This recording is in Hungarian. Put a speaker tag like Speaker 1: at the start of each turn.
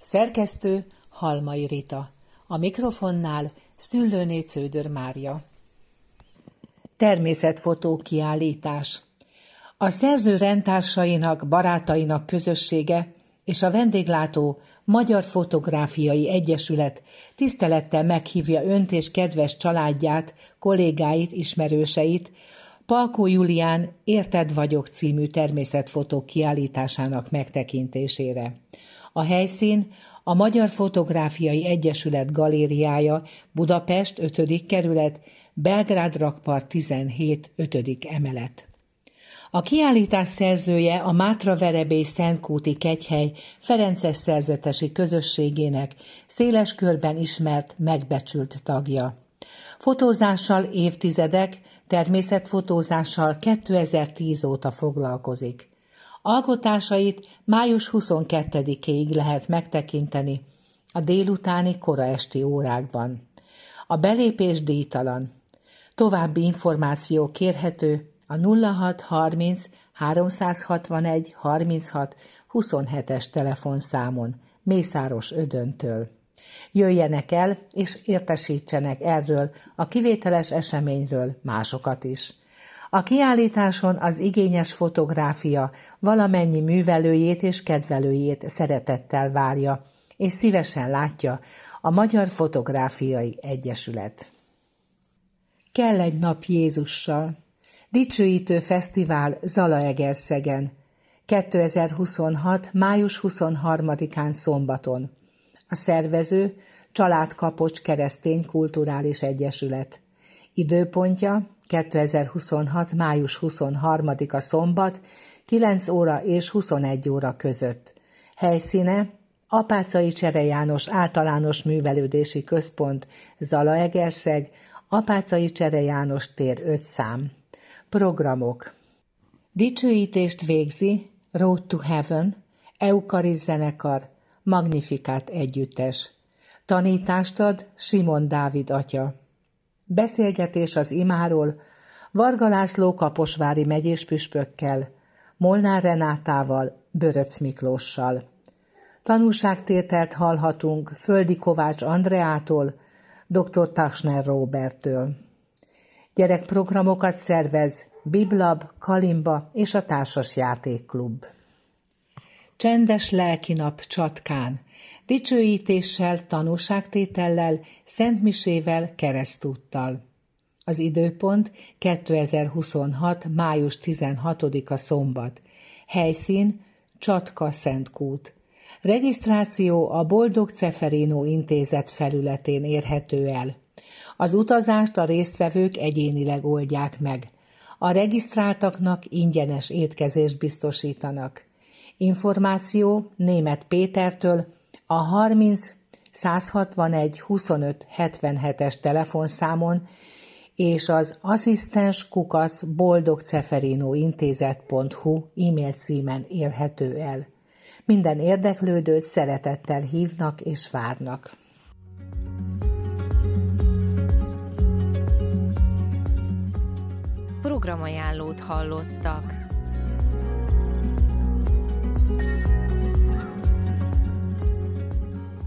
Speaker 1: Szerkesztő Halmai Rita. A mikrofonnál Szüllőné Cződör Mária. Természetfotó kiállítás. A szerző rendtársainak, barátainak közössége és a vendéglátó Magyar Fotográfiai Egyesület tisztelettel meghívja önt és kedves családját, kollégáit, ismerőseit Palkó Julián Érted vagyok című természetfotó kiállításának megtekintésére. A helyszín a Magyar Fotográfiai Egyesület galériája, Budapest 5. kerület, Belgrád rakpart 17. 5. emelet. A kiállítás szerzője a Mátraverebély Szentkúti Kegyhely ferences szerzetesi közösségének széles körben ismert, megbecsült tagja. Fotózással évtizedek, természetfotózással 2010 óta foglalkozik. Alkotásait május 22-ig lehet megtekinteni a délutáni kora esti órákban. A belépés díjtalan. További információ kérhető a 0630 361 36 27-es telefonszámon Mészáros Ödöntől. Jöjjenek el és értesítsenek erről a kivételes eseményről másokat is. A kiállításon az igényes fotográfia valamennyi művelőjét és kedvelőjét szeretettel várja, és szívesen látja a Magyar Fotográfiai Egyesület. Kell egy nap Jézussal. Dicsőítő fesztivál Zalaegerszegen. 2026. május 23-án szombaton. A szervező Családkapocs Keresztény Kulturális Egyesület. Időpontja 2026. május 23-a szombat, 9 óra és 21 óra között. Helyszíne Apáczai Csere János Általános Művelődési Központ, Zalaegerszeg, Apáczai Csere János tér 5 szám. Programok. Dicsőítést végzi Road to Heaven, Eukariszt zenekar, Magnifikát együttes. Tanítást ad Simon Dávid atya. Beszélgetés az imáról Varga László kaposvári megyéspüspökkel, Molnár Renátával, Böröc Miklóssal. Tanúságtételt hallhatunk Földi Kovács Andreától, dr. Tasner Róberttől. Gyerekprogramokat szervez Biblab, Kalimba és a Társasjátékklub. Csendes lelkinap Csatkán. Dicsőítéssel, tanúságtétellel, szentmisével, keresztúttal. Az időpont 2026. május 16-a szombat. Helyszín Csatka Szentkút. Regisztráció a Boldog Ceferino Intézet felületén érhető el. Az utazást a résztvevők egyénileg oldják meg. A regisztráltaknak ingyenes étkezést biztosítanak. Információ Németh Pétertől a 30 161 25 77-es telefonszámon és az asszisztens@boldogceferinointézet.hu e-mail címen érhető el. Minden érdeklődőt szeretettel hívnak és várnak.
Speaker 2: Programajánlót hallottak.